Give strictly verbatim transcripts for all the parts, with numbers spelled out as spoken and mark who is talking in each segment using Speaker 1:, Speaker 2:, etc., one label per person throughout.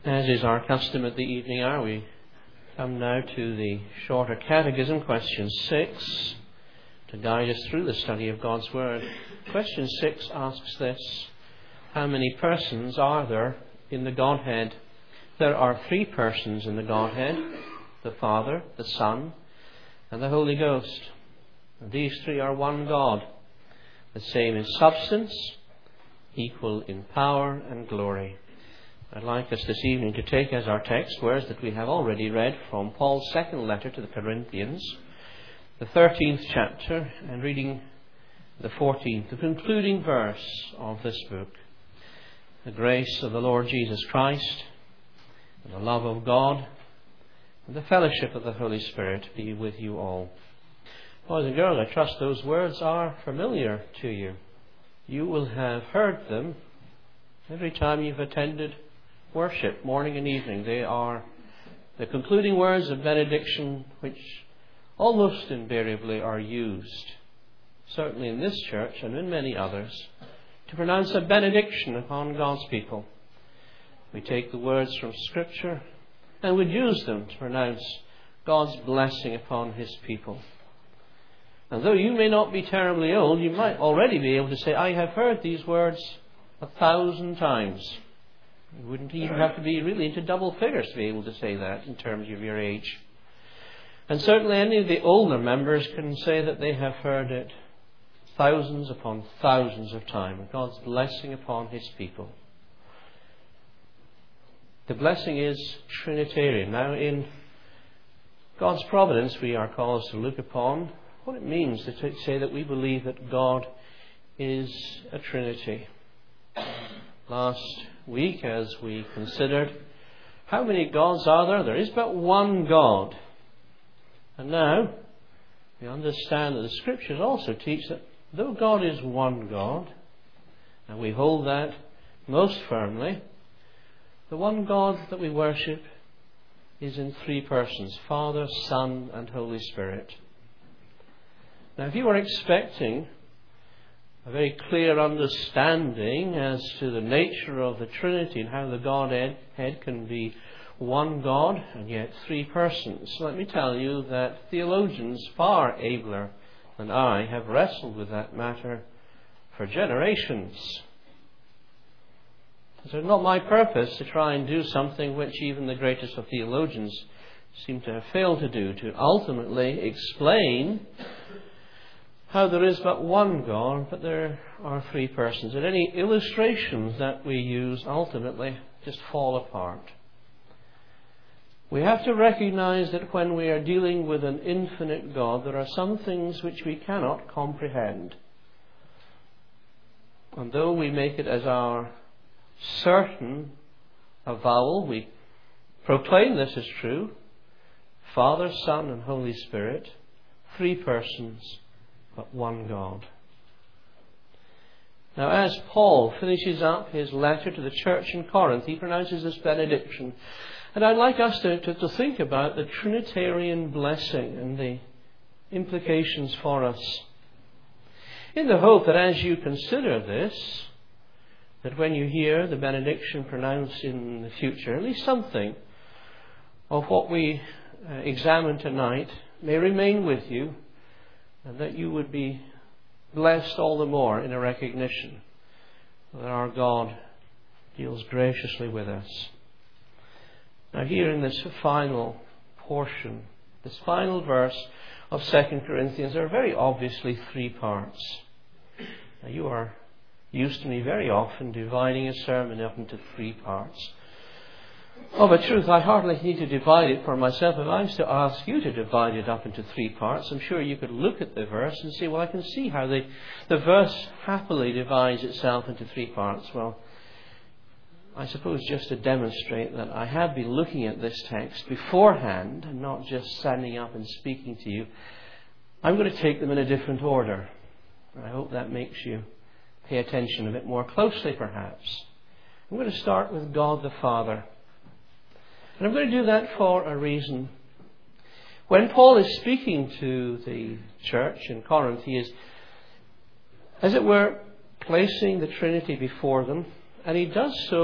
Speaker 1: As is our custom at the evening hour, we come now to the shorter catechism, question six, to guide us through the study of God's Word. Question six asks this: how many persons are there in the Godhead? There are three persons in the Godhead: the Father, the Son, and the Holy Ghost. And these three are one God, the same in substance, equal in power and glory. I'd like us this evening to take as our text words that we have already read from Paul's second letter to the Corinthians, the thirteenth chapter, and reading the fourteenth, the concluding verse of this book. The grace of the Lord Jesus Christ, and the love of God, and the fellowship of the Holy Spirit be with you all. Boys and girls, I trust those words are familiar to you. You will have heard them every time you've attended worship, morning and evening. They are the concluding words of benediction which almost invariably are used, certainly in this church and in many others, to pronounce a benediction upon God's people. We take the words from Scripture and would use them to pronounce God's blessing upon His people. And though you may not be terribly old, you might already be able to say, I have heard these words a thousand times. You wouldn't even have to be really into double figures to be able to say that in terms of your age. And certainly any of the older members can say that they have heard it thousands upon thousands of times. God's blessing upon His people. The blessing is Trinitarian. Now, in God's providence, we are called to look upon what it means to say that we believe that God is a Trinity. Last week, as we considered how many gods are there, there is but one God. And now we understand that the Scriptures also teach that though God is one God, and we hold that most firmly, the one God that we worship is in three persons: Father, Son, and Holy Spirit. Now, if you were expecting a very clear understanding as to the nature of the Trinity and how the Godhead can be one God and yet three persons, let me tell you that theologians far abler than I have wrestled with that matter for generations. It's not my purpose to try and do something which even the greatest of theologians seem to have failed to do, to ultimately explain how there is but one God, but there are three persons. And any illustrations that we use ultimately just fall apart. We have to recognize that when we are dealing with an infinite God, there are some things which we cannot comprehend. And though we make it as our certain avowal, we proclaim this as true: Father, Son, and Holy Spirit, three persons, but one God. Now, as Paul finishes up his letter to the church in Corinth, he pronounces this benediction. And I'd like us to, to, to think about the Trinitarian blessing and the implications for us, in the hope that as you consider this, that when you hear the benediction pronounced in the future, at least something of what we uh, examine tonight may remain with you, and that you would be blessed all the more in a recognition that our God deals graciously with us. Now, here in this final portion, this final verse of Second Corinthians, there are very obviously three parts. Now, you are used to me very often dividing a sermon up into three parts. Of a truth, I hardly need to divide it for myself. If I was to ask you to divide it up into three parts, I'm sure you could look at the verse and say, well, I can see how the, the verse happily divides itself into three parts. Well, I suppose just to demonstrate that I have been looking at this text beforehand and not just standing up and speaking to you, I'm going to take them in a different order. I hope that makes you pay attention a bit more closely, perhaps. I'm going to start with God the Father. And I'm going to do that for a reason. When Paul is speaking to the church in Corinth, he is, as it were, placing the Trinity before them, and he does so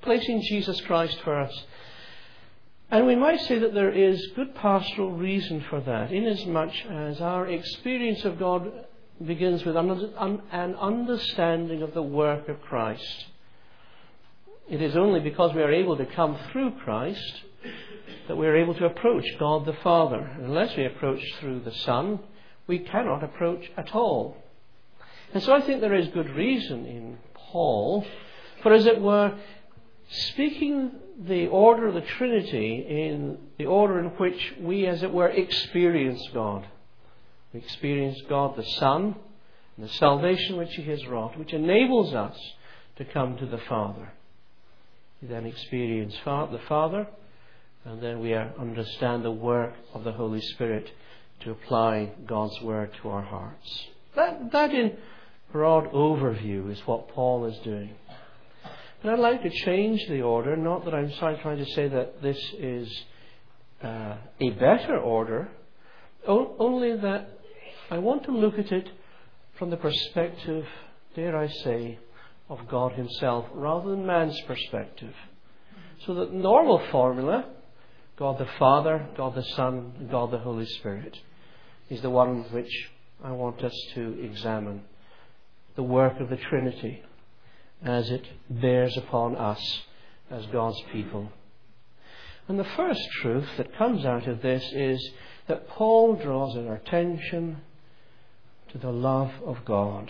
Speaker 1: placing Jesus Christ first. And we might say that there is good pastoral reason for that, inasmuch as our experience of God begins with an understanding of the work of Christ. It is only because we are able to come through Christ that we are able to approach God the Father. Unless we approach through the Son, we cannot approach at all. And so I think there is good reason in Paul for, as it were, speaking the order of the Trinity in the order in which we, as it were, experience God. We experience God the Son and the salvation which He has wrought, which enables us to come to the Father. We then experience the Father, and then we understand the work of the Holy Spirit to apply God's Word to our hearts. That, that in broad overview is what Paul is doing. And I'd like to change the order, not that I'm trying to say that this is uh, a better order, o- only that I want to look at it from the perspective, dare I say, of God Himself, rather than man's perspective. So that the normal formula, God the Father, God the Son, and God the Holy Spirit, is the one which I want us to examine. The work of the Trinity as it bears upon us as God's people. And the first truth that comes out of this is that Paul draws our attention to the love of God.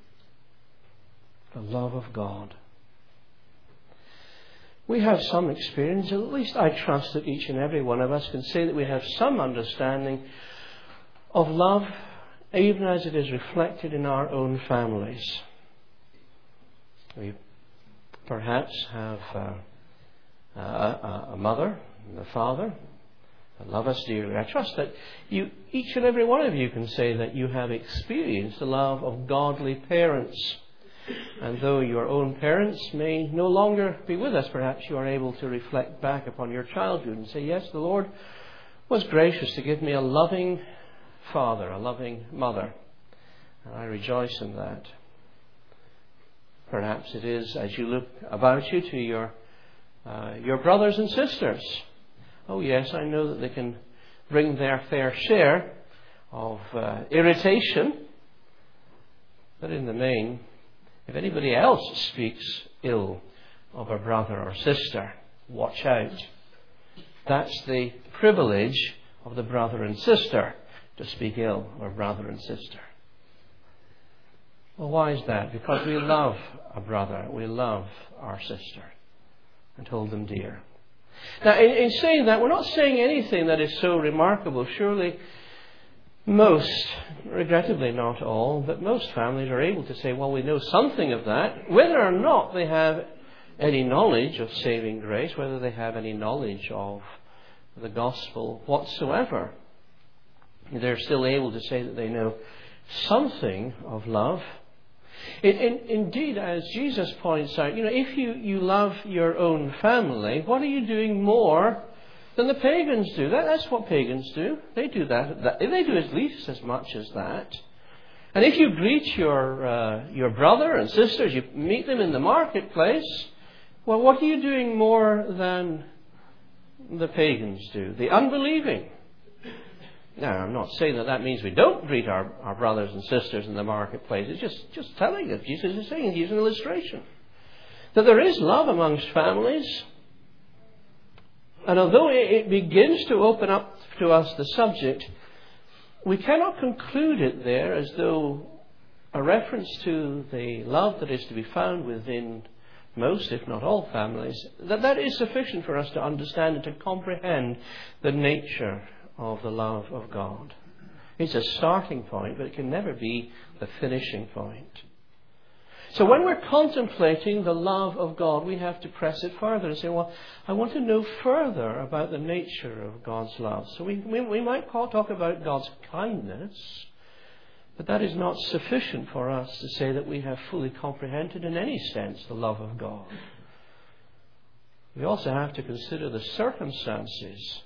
Speaker 1: The love of God. We have some experience, at least I trust that each and every one of us can say that we have some understanding of love, even as it is reflected in our own families. We perhaps have uh, a, a mother and a father that love us dearly. I trust that you, each and every one of you can say that you have experienced the love of godly parents. And though your own parents may no longer be with us, perhaps you are able to reflect back upon your childhood and say, yes, the Lord was gracious to give me a loving father, a loving mother. And I rejoice in that. Perhaps it is, as you look about you, to your uh, your brothers and sisters. Oh yes, I know that they can bring their fair share of uh, irritation. But in the main, if anybody else speaks ill of a brother or sister, watch out. That's the privilege of the brother and sister, to speak ill of a brother and sister. Well, why is that? Because we love a brother, we love our sister, and hold them dear. Now, in, in saying that, we're not saying anything that is so remarkable. Surely most, regrettably not all, but most families are able to say, well, we know something of that. Whether or not they have any knowledge of saving grace, whether they have any knowledge of the gospel whatsoever, they're still able to say that they know something of love. In, in, indeed, as Jesus points out, you know, if you, you love your own family, what are you doing more than the pagans do? That, that's what pagans do. They do that, that. They do at least as much as that. And if you greet your uh, your brother and sisters, you meet them in the marketplace, well, what are you doing more than the pagans do? The unbelieving. Now, I'm not saying that that means we don't greet our, our brothers and sisters in the marketplace. It's just, just telling us. Jesus is saying, he's an illustration. That there is love amongst families. And although it begins to open up to us the subject, we cannot conclude it there as though a reference to the love that is to be found within most, if not all, families, that that is sufficient for us to understand and to comprehend the nature of the love of God. It's a starting point, but it can never be the finishing point. So when we're contemplating the love of God, we have to press it further and say, well, I want to know further about the nature of God's love. So we, we, we might talk about God's kindness, but that is not sufficient for us to say that we have fully comprehended in any sense the love of God. We also have to consider the circumstances,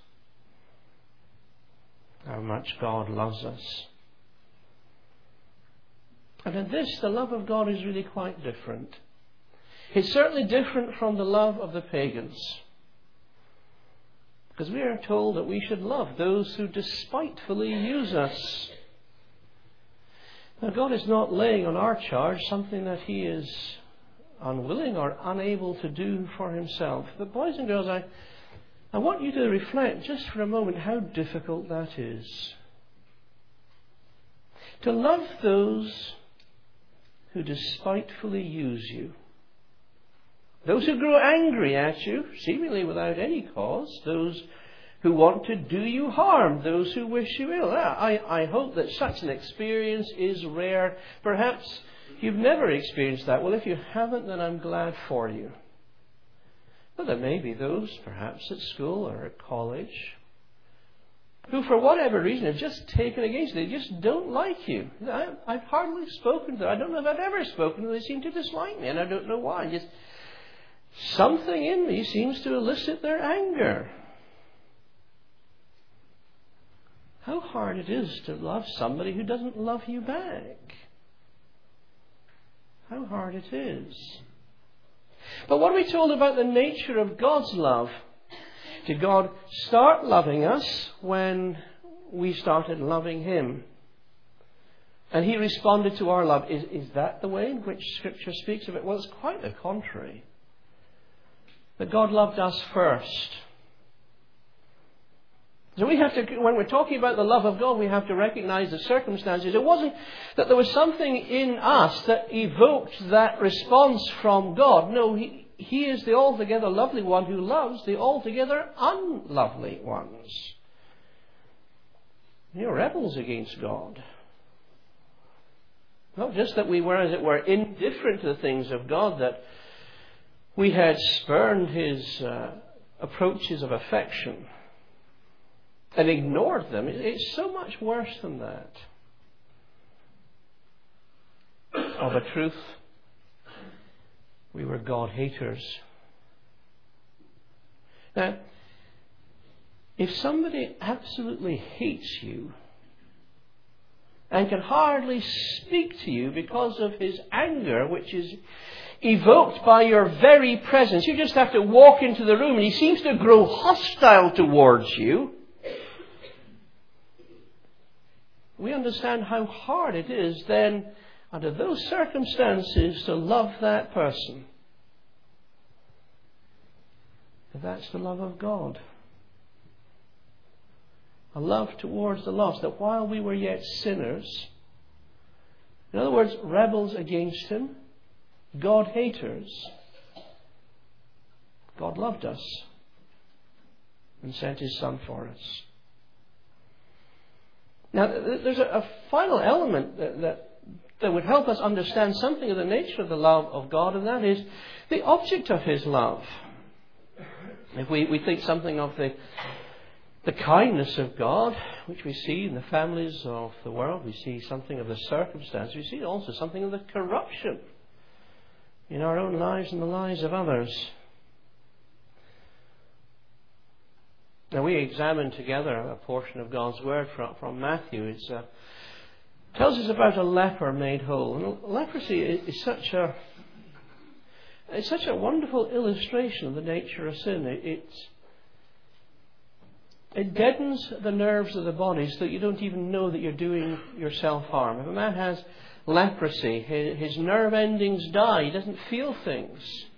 Speaker 1: how much God loves us. And in this, the love of God is really quite different. It's certainly different from the love of the pagans. Because we are told that we should love those who despitefully use us. Now, God is not laying on our charge something that He is unwilling or unable to do for Himself. But boys and girls, I, I want you to reflect just for a moment how difficult that is. To love those who despitefully use you. Those who grow angry at you, seemingly without any cause. Those who want to do you harm. Those who wish you ill. I, I hope that such an experience is rare. Perhaps you've never experienced that. Well, if you haven't, then I'm glad for you. But there may be those, perhaps at school or at college, who for whatever reason have just taken against you. They just don't like you. I, I've hardly spoken to them. I don't know if I've ever spoken to them. They seem to dislike me, and I don't know why. Just something in me seems to elicit their anger. How hard it is to love somebody who doesn't love you back. How hard it is. But what are we told about the nature of God's love? Did God start loving us when we started loving Him? And He responded to our love. Is, is that the way in which Scripture speaks of it? Well, it's quite the contrary. That God loved us first. So we have to, when we're talking about the love of God, we have to recognize the circumstances. It wasn't that there was something in us that evoked that response from God. No, He, he is the altogether lovely one who loves the altogether unlovely ones. You're rebels against God. Not just that we were, as it were, indifferent to the things of God, that we had spurned His uh, approaches of affection and ignored them. It's so much worse than that. Of a truth, we were God haters. Now, if somebody absolutely hates you and can hardly speak to you because of his anger, which is evoked by your very presence, you just have to walk into the room and he seems to grow hostile towards you, we understand how hard it is then, under those circumstances, to love that person. If that's the love of God. A love towards the lost, that while we were yet sinners, in other words, rebels against Him, God haters, God loved us and sent His Son for us. Now, there's a, a final element that, that that would help us understand something of the nature of the love of God, and that is the object of His love. If we, we think something of the the kindness of God, which we see in the families of the world, we see something of the circumstance, we see also something of the corruption in our own lives and the lives of others. Now, we examined together a portion of God's Word from, from Matthew. It uh, tells us about a leper made whole. And leprosy is, is such a it's such a wonderful illustration of the nature of sin. It, it it deadens the nerves of the body so that you don't even know that you're doing yourself harm. If a man has leprosy, his, his nerve endings die. He doesn't feel things.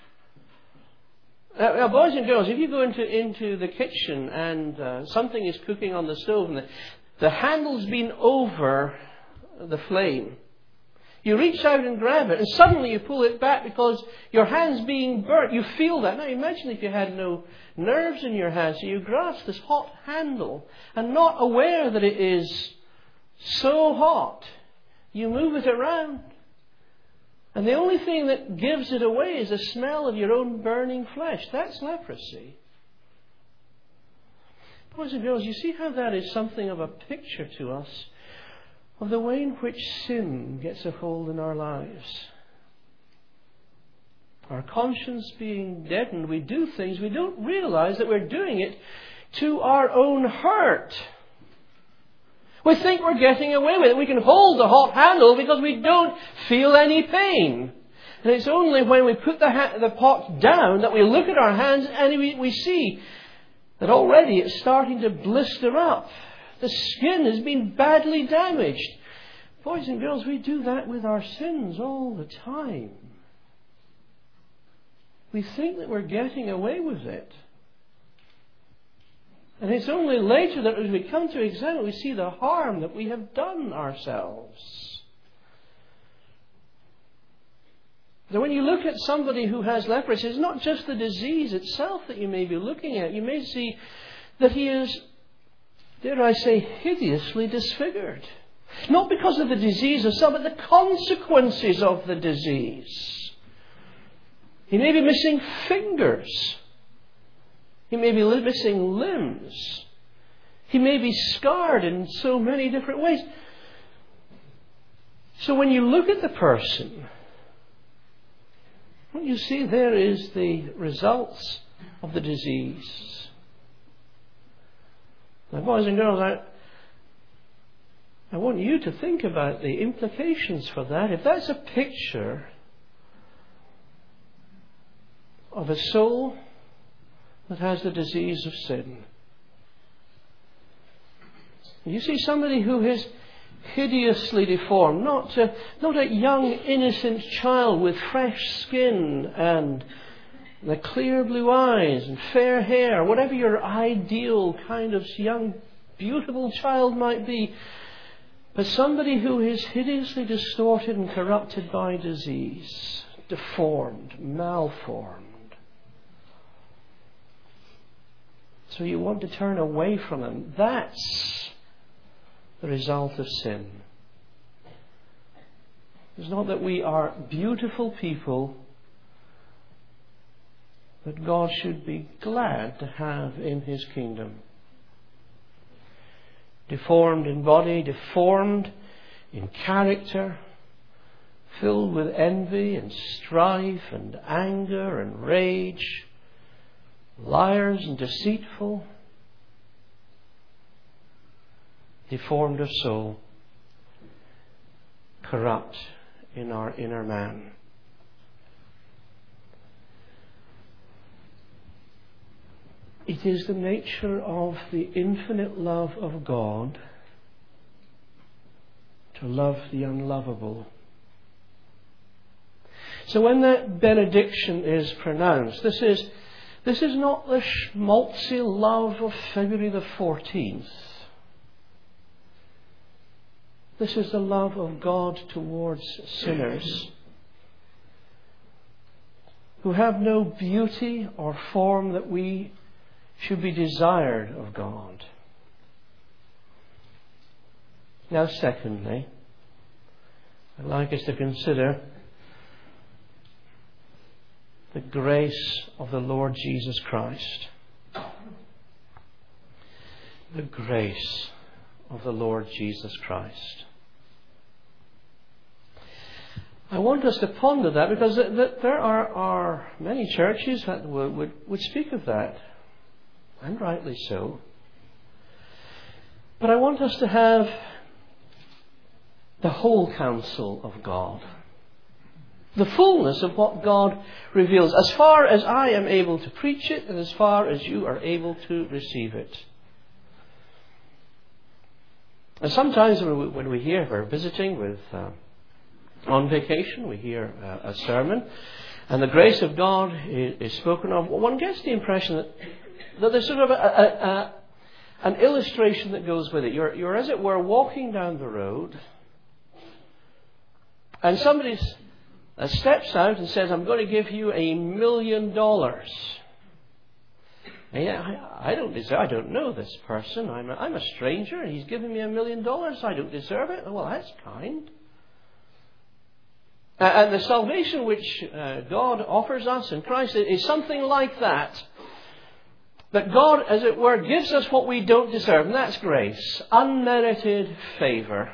Speaker 1: Now, now, boys and girls, if you go into, into the kitchen and uh, something is cooking on the stove and the, the handle's been over the flame, you reach out and grab it and suddenly you pull it back because your hand's being burnt. You feel that. Now imagine if you had no nerves in your hands, so you grasp this hot handle and not aware that it is so hot, you move it around. And the only thing that gives it away is the smell of your own burning flesh. That's leprosy. Boys and girls, you see how that is something of a picture to us of the way in which sin gets a hold in our lives. Our conscience being deadened, we do things, we don't realize that we're doing it to our own hurt. We think we're getting away with it. We can hold the hot handle because we don't feel any pain. And it's only when we put the, ha- the pot down that we look at our hands and we, we see that already it's starting to blister up. The skin has been badly damaged. Boys and girls, we do that with our sins all the time. We think that we're getting away with it. And it's only later that as we come to examine, we see the harm that we have done ourselves. So when you look at somebody who has leprosy, it's not just the disease itself that you may be looking at. You may see that he is, dare I say, hideously disfigured. Not because of the disease itself, but the consequences of the disease. He may be missing fingers. He may be missing limbs. He may be scarred in so many different ways. So when you look at the person, what you see there is the results of the disease. Now, boys and girls, I, I want you to think about the implications for that. If that's a picture of a soul that has the disease of sin, you see somebody who is hideously deformed, not a, not a young innocent child with fresh skin and the clear blue eyes and fair hair, whatever your ideal kind of young beautiful child might be, but somebody who is hideously distorted and corrupted by disease, deformed, malformed. So you want to turn away from him. That's the result of sin. It's not that we are beautiful people that God should be glad to have in His kingdom. Deformed in body, deformed in character, filled with envy and strife and anger and rage, liars and deceitful, deformed of soul, corrupt in our inner man. It is the nature of the infinite love of God to love the unlovable. So when that benediction is pronounced, this is this is not the schmaltzy love of February the fourteenth. This is the love of God towards sinners who have no beauty or form that we should be desired of God. Now, secondly, I'd like us to consider the grace of the Lord Jesus Christ. The grace of the Lord Jesus Christ. I want us to ponder that because there are, are many churches that would, would, would speak of that, and rightly so. But I want us to have the whole counsel of God. The fullness of what God reveals, as far as I am able to preach it and as far as you are able to receive it. And sometimes when we, when we hear, we're visiting with, uh, on vacation, we hear uh, a sermon, and the grace of God is, is spoken of, one gets the impression that, that there's sort of a, a, a, an illustration that goes with it. You're, you're, as it were, walking down the road, and somebody uh, steps out and says, I'm going to give you a million dollars. Yeah, I, I don't deserve. I don't know this person. I'm a, I'm a stranger, and he's giving me a million dollars. I don't deserve it. Well, that's kind. Uh, and the salvation which uh, God offers us in Christ is something like that. That God, as it were, gives us what we don't deserve, and that's grace, unmerited favor.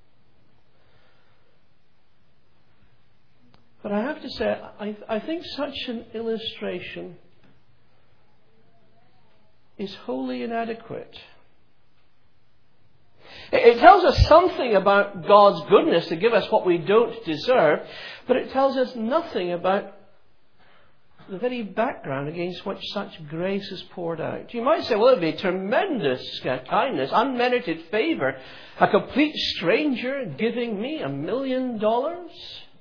Speaker 1: But I have to say, I, I think such an illustration is wholly inadequate. It tells us something about God's goodness to give us what we don't deserve, but it tells us nothing about the very background against which such grace is poured out. You might say, well, it would be tremendous kindness, unmerited favour, a complete stranger giving me a million dollars.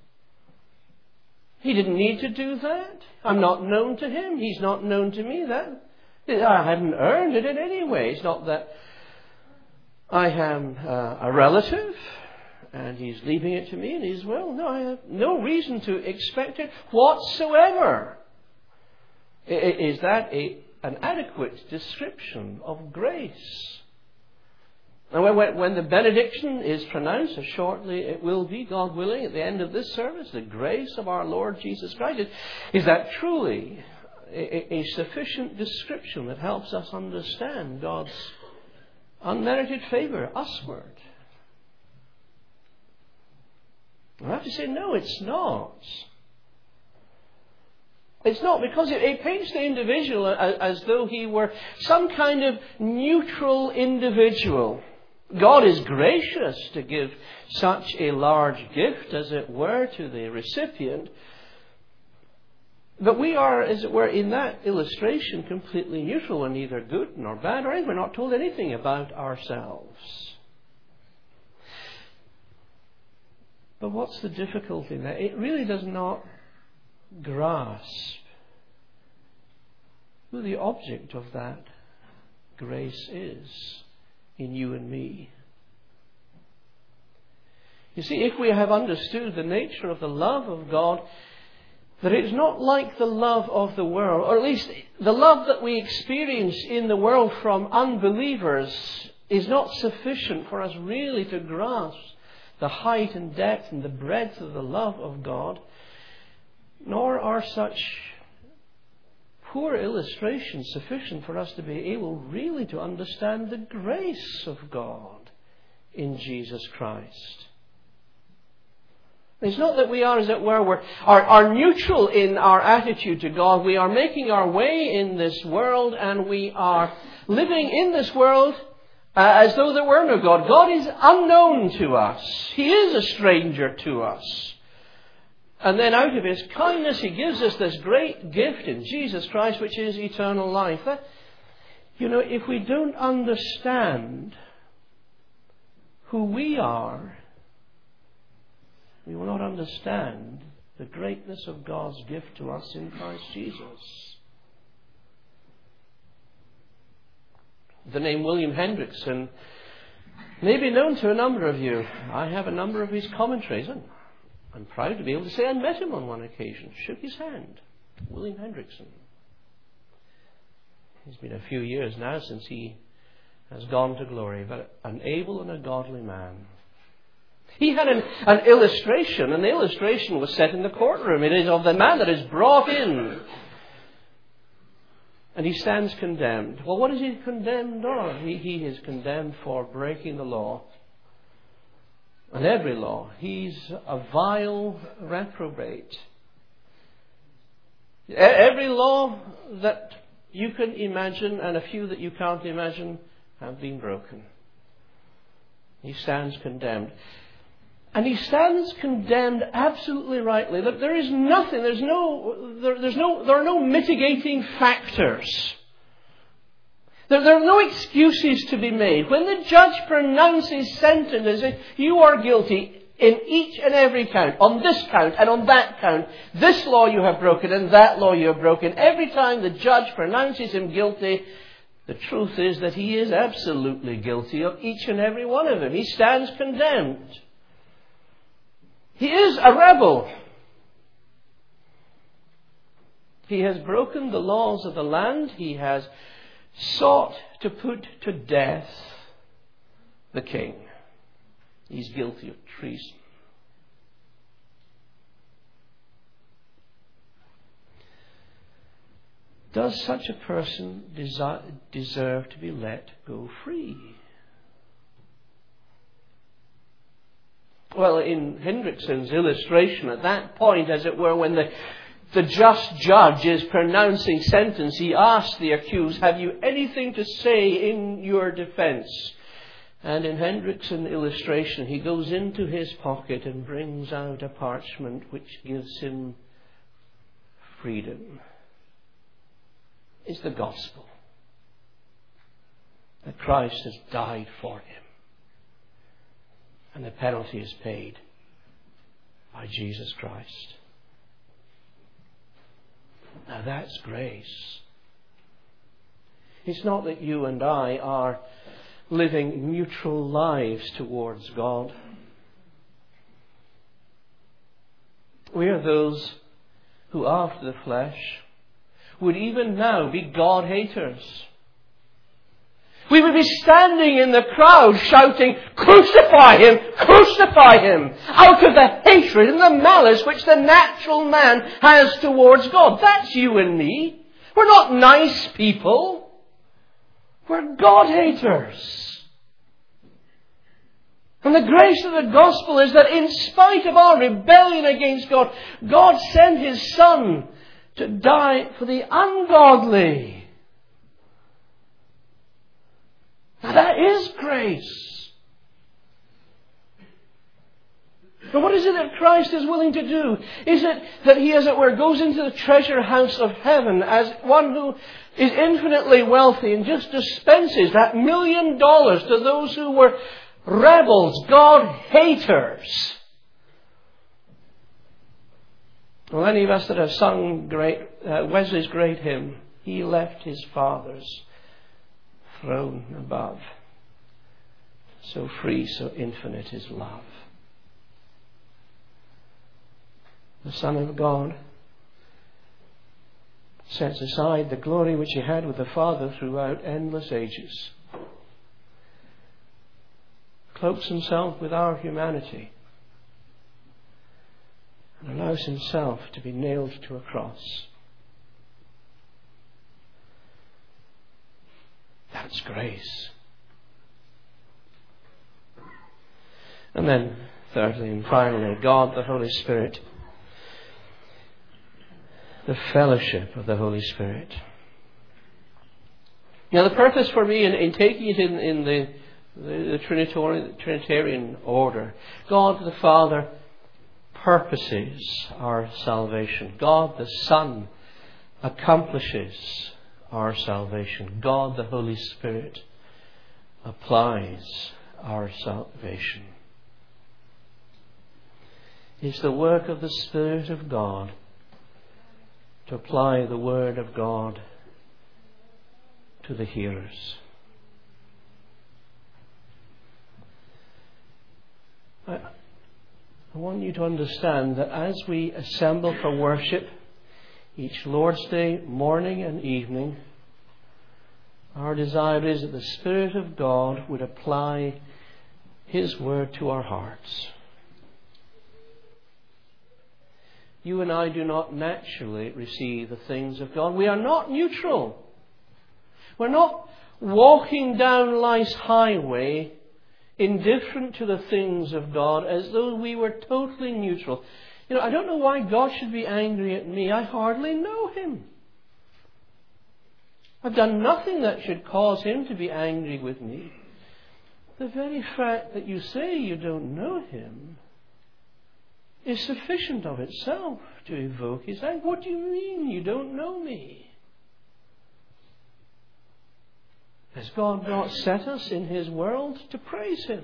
Speaker 1: He didn't need to do that. I'm not known to him. He's not known to me. That I haven't earned it in any way. It's not that I am uh, a relative and he's leaving it to me in his will. No, I have no reason to expect it whatsoever. Is that a, an adequate description of grace? And when, when the benediction is pronounced, as shortly it will be, God willing, at the end of this service, the grace of our Lord Jesus Christ, is, is that truly a, a sufficient description that helps us understand God's unmerited favour usward? I have to say, no, it's not. It's not, because it, it paints the individual as, as though he were some kind of neutral individual. God is gracious to give such a large gift, as it were, to the recipient. But we are, as it were, in that illustration, completely neutral. We're neither good nor bad or anything. We're not told anything about ourselves. But what's the difficulty in that? It really does not grasp who the object of that grace is in you and me. You see, if we have understood the nature of the love of God, that it is not like the love of the world, or at least the love that we experience in the world from unbelievers is not sufficient for us really to grasp the height and depth and the breadth of the love of God, nor are such poor illustrations sufficient for us to be able really to understand the grace of God in Jesus Christ. It's not that we are, as it were, we're, are, are neutral in our attitude to God. We are making our way in this world, and we are living in this world uh, as though there were no God. God is unknown to us. He is a stranger to us. And then out of His kindness, He gives us this great gift in Jesus Christ, which is eternal life. That, you know, if we don't understand who we are, we will not understand the greatness of God's gift to us in Christ Jesus. The name William Hendrickson may be known to a number of you. I have a number of his commentaries, and I'm proud to be able to say I met him on one occasion, shook his hand. William Hendrickson. It's been a few years now since he has gone to glory, but an able and a godly man. He had an, an illustration, and the illustration was set in the courtroom. It is of the man that is brought in, and he stands condemned. Well, what is he condemned on? He, he is condemned for breaking the law. And every law. He's a vile reprobate. Every law that you can imagine, and a few that you can't imagine, have been broken. He stands condemned. And he stands condemned absolutely rightly. That there is nothing, there's no, there, there's no, there are no mitigating factors. There, there are no excuses to be made. When the judge pronounces sentence as if you are guilty in each and every count, on this count and on that count, this law you have broken and that law you have broken, every time the judge pronounces him guilty, the truth is that he is absolutely guilty of each and every one of them. He stands condemned. He is a rebel. He has broken the laws of the land. He has sought to put to death the king. He's guilty of treason. Does such a person desire, deserve to be let go free? Well, in Hendrickson's illustration, at that point, as it were, when the, the just judge is pronouncing sentence, he asks the accused, have you anything to say in your defense? And in Hendrickson illustration, he goes into his pocket and brings out a parchment which gives him freedom. It's the gospel. That Christ has died for him. And the penalty is paid by Jesus Christ. Now that's grace. It's not that you and I are living neutral lives towards God. We are those who, after the flesh, would even now be God haters. We would be standing in the crowd shouting, "Crucify him! Crucify him!" out of the hatred and the malice which the natural man has towards God. That's you and me. We're not nice people. We're God haters. And the grace of the gospel is that in spite of our rebellion against God, God sent His Son to die for the ungodly. Now that is grace. But what is it that Christ is willing to do? Is it that He, as it were, goes into the treasure house of heaven as one who is infinitely wealthy and just dispenses that million dollars to those who were rebels, God haters? Well, any of us that have sung great, uh, Wesley's great hymn, "He left His Father's throne above, so free, so infinite His love." The Son of God sets aside the glory which He had with the Father throughout endless ages, cloaks Himself with our humanity, and allows Himself to be nailed to a cross. That's grace. And then, thirdly and finally, God the Holy Spirit. The fellowship of the Holy Spirit. Now the purpose for me in, in taking it in, in the, the, the Trinitarian, Trinitarian order, God the Father purposes our salvation. God the Son accomplishes our salvation. God the Holy Spirit applies our salvation. It's the work of the Spirit of God to apply the Word of God to the hearers. I, I want you to understand that as we assemble for worship each Lord's Day, morning and evening, our desire is that the Spirit of God would apply His Word to our hearts. You and I do not naturally receive the things of God. We are not neutral. We're not walking down life's highway indifferent to the things of God as though we were totally neutral. You know, I don't know why God should be angry at me. I hardly know Him. I've done nothing that should cause Him to be angry with me. The very fact that you say you don't know Him is sufficient of itself to evoke His anger. What do you mean you don't know me? Has God not set us in His world to praise Him?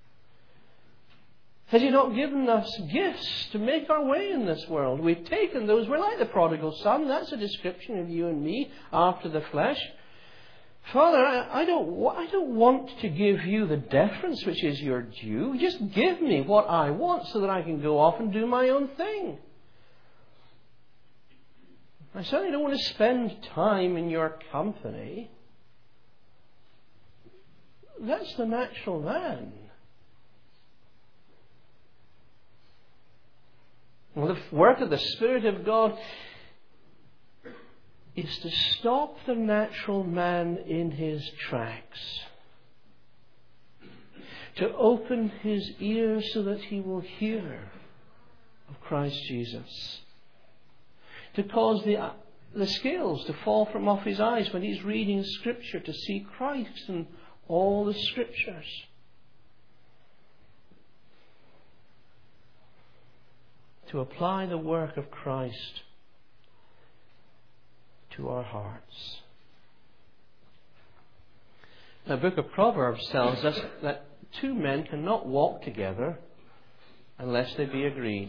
Speaker 1: Has He not given us gifts to make our way in this world? We've taken those. We're like the prodigal son. That's a description of you and me after the flesh. Father, I, I don't, I don't want to give you the deference which is your due. Just give me what I want so that I can go off and do my own thing. I certainly don't want to spend time in your company. That's the natural man. Well, the work of the Spirit of God is to stop the natural man in his tracks, to open his ears so that he will hear of Christ Jesus, to cause the, the scales to fall from off his eyes when he's reading Scripture, to see Christ in all the Scriptures. to apply the work of Christ to our hearts. The book of Proverbs tells us that two men cannot walk together unless they be agreed.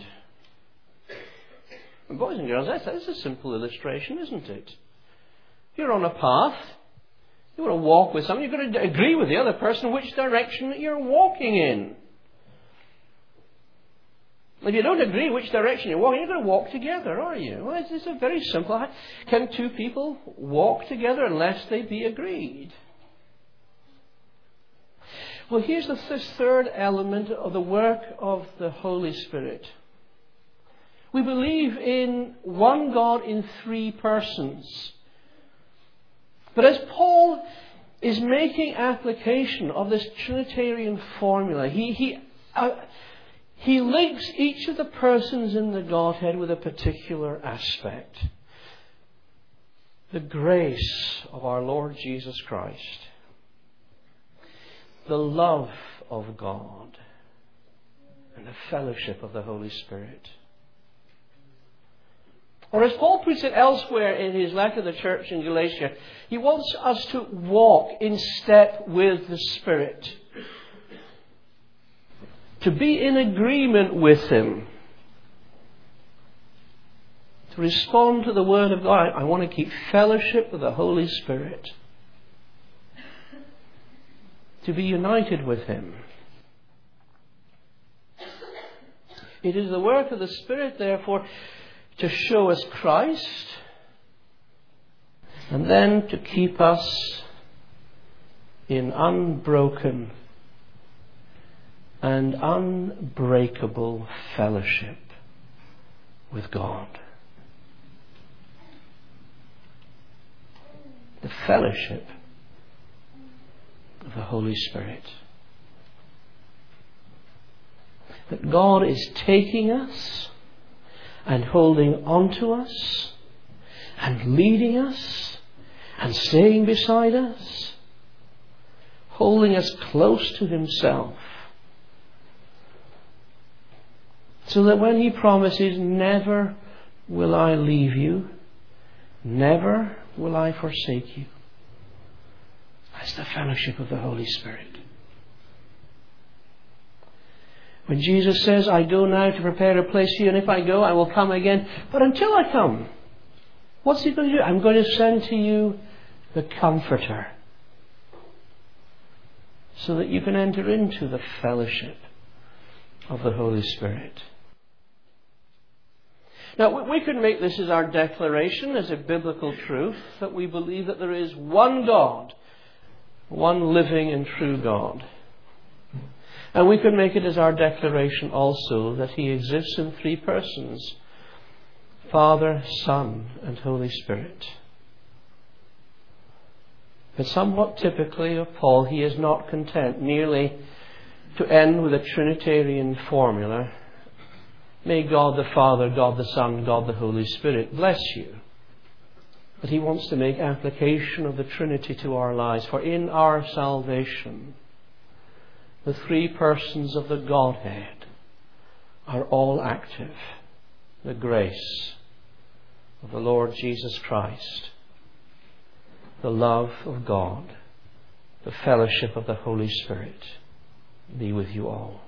Speaker 1: And boys and girls, that's, that's a simple illustration, isn't it? You're on a path. You want to walk with someone. You've got to agree with the other person which direction that you're walking in. If you don't agree which direction you're walking, you're going to walk together, are you? Well, it's, it's a very simple. Can two people walk together unless they be agreed? Well, here's the, this third element of the work of the Holy Spirit. We believe in one God in three persons. But as Paul is making application of this Trinitarian formula, he he uh, he links each of the persons in the Godhead with a particular aspect. The grace of our Lord Jesus Christ. The love of God. And the fellowship of the Holy Spirit. Or as Paul puts it elsewhere in his letter to the church in Galatia, he wants us to walk in step with the Spirit. To be in agreement with Him. To respond to the Word of God. I want to keep fellowship with the Holy Spirit. To be united with Him. It is the work of the Spirit, therefore, to show us Christ, and then to keep us in unbroken and unbreakable fellowship with God. The fellowship of the Holy Spirit. That God is taking us and holding on to us, and leading us, and staying beside us, holding us close to Himself. So that when He promises, never will I leave you, never will I forsake you. That's the fellowship of the Holy Spirit. When Jesus says, I go now to prepare a place for you, and if I go, I will come again. But until I come, what's He going to do? I'm going to send to you the Comforter. So that you can enter into the fellowship of the Holy Spirit. Now, we could make this as our declaration, as a biblical truth, that we believe that there is one God, one living and true God. And we could make it as our declaration also that He exists in three persons, Father, Son, and Holy Spirit. But somewhat typically of Paul, he is not content merely to end with a Trinitarian formula. May God the Father, God the Son, God the Holy Spirit bless you. But he wants to make application of the Trinity to our lives. For in our salvation, the three persons of the Godhead are all active. The grace of the Lord Jesus Christ, the love of God, the fellowship of the Holy Spirit be with you all.